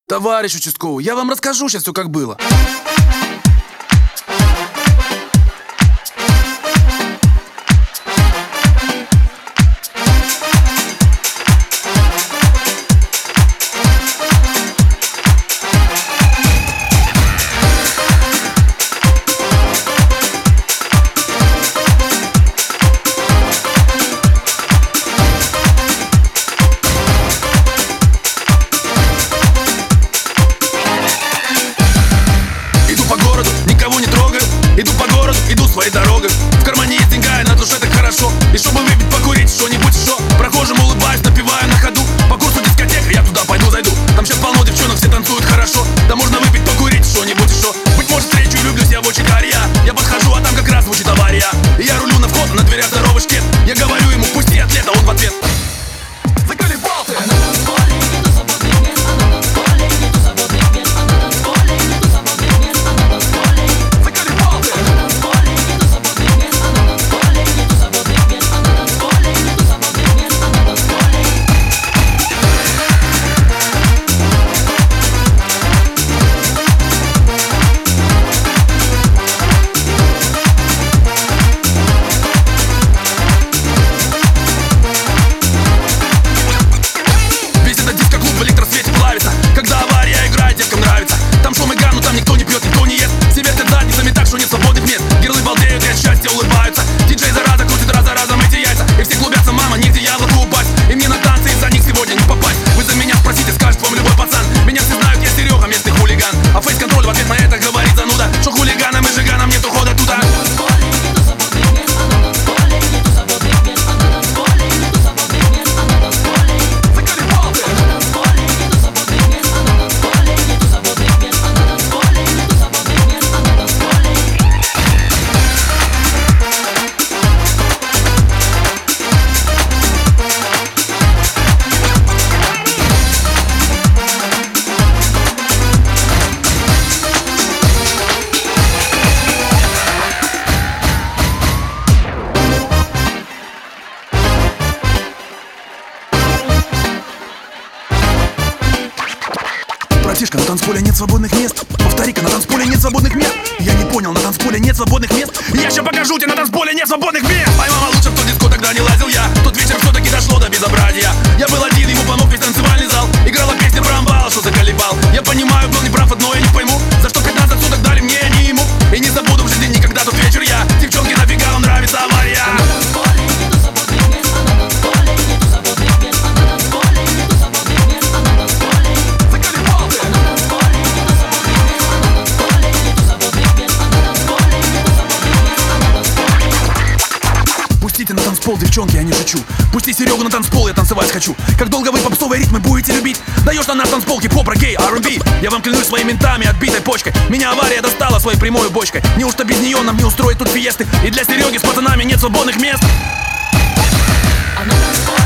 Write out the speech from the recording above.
Товарищ участковый, я вам расскажу сейчас все, как было. Иду по городу, иду своей дорогой. В кармане есть деньга, и на душе так хорошо. И чтобы выпить, покурить, что-нибудь еще. Прохожим улыбаюсь, напиваю на ходу. По курсу дискотека, я туда пойду, зайду. Там сейчас полно девчонок, все танцуют хорошо. Да можно выпить, покурить, что-нибудь еще. Быть может, встречу и влюблюсь я в очи Ария. Я подхожу, а там как раз звучит авария. И я рулю на вход, а на дверях здоровый шкет. Я говорю ему, пусти атлет, а он в ответ: заколебал ты! Когда авария играет, девкам нравится. Там шум и гам, но там никто не пьет, никто не ест. Все вертят задницами так, что нет свободных мест. Герлы балдеют и от счастья улыбаются. Диджей зараза крутит раз за разом эти яйца. И все клубятся, мама, нигде яблоку упасть. И мне на танцы из-за них сегодня не попасть. Вы за меня спросите, скажет вам любой пацан. Меня все знают, я Серега, местный хулиган. А фейс-контроль в ответ на это говорит зануда, что хулиганам и жиганам нет ухода туда. Братишка, на танцполе нет свободных мест. Повтори-ка, на танцполе нет свободных мест. Я не понял, на танцполе нет свободных мест. Я сейчас покажу тебе, на танцполе нет свободных мест. Моя мама лучше в ту диско тогда не лазил я. Тот вечер все-таки дошло до безобразия. Я был один, ему помог весь танцевальный зал. Играла песня про амбала, что заколебал. Я понимаю, был неправ, одно я не пойму. За что 15 суток дали мне, а не ему. И не забуду в жизни никогда тот вечер я. Девчонки, нафига вам нравится авария? Пустите на танцпол, девчонки, я не шучу. Пусти Серегу на танцпол, я танцевать хочу. Как долго вы попсовые ритмы будете любить? Даешь на наш танцпол хип-хоп, гей, R&B. Я вам клянусь своими ментами, отбитой почкой. Меня авария достала своей прямой бочкой. Неужто без нее нам не устроить тут фиесты? И для Сереги с пацанами нет свободных мест.